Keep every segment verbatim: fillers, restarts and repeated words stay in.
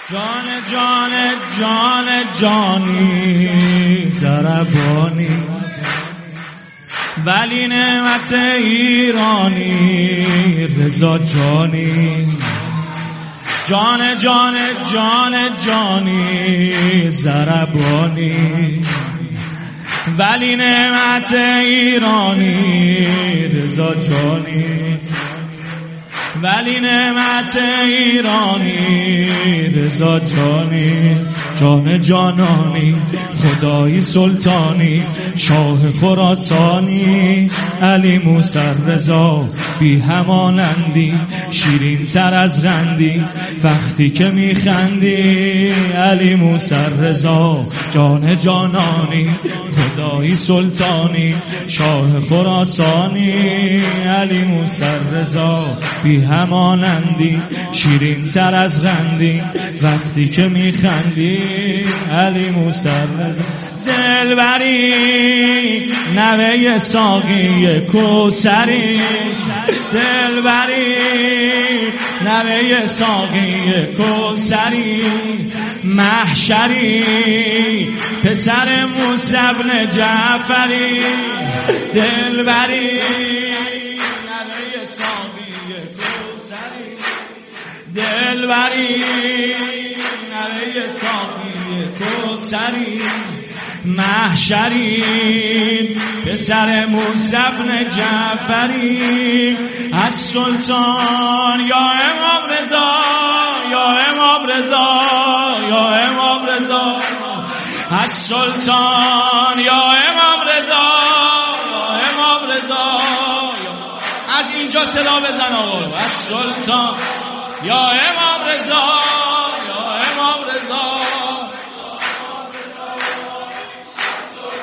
جان جان جان جانی زربانی ولی نعمت ایرانی رضا جانی جان جان جان جانی زربانی ولی نعمت ایرانی رضا جانی ولی نعمت ایرانی رضا جانی جان جانانی خدایی سلطانی شاه خراسانی علی موسی رضا بی همانندی شیرین تر از رندی وقتی که میخندی علی موسی رضا جان جانانی خدایی سلطانی شاه خراسانی علی موسی رضا بی همانندی شیرین تر از رندی وقتی که میخندی علی موسی رضا دلبری نوه ساقی کوثری دلبری نوه ساقی کوثری محشری پسر موسی بن جعفری دلبری نوه ساقی کوثری دلبری نوه ساقی کوثری محشری پسر موسی بن جعفری از سلطان یا امام رضا یا امام رضا یا امام رضا از سلطان یا امام رضا یا امام رضا از اینجا صدا بزن آقا از سلطان یا امام رضا یا امام رضا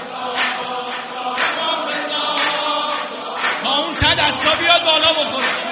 تا اون چند دستا بیاد بالا بخوره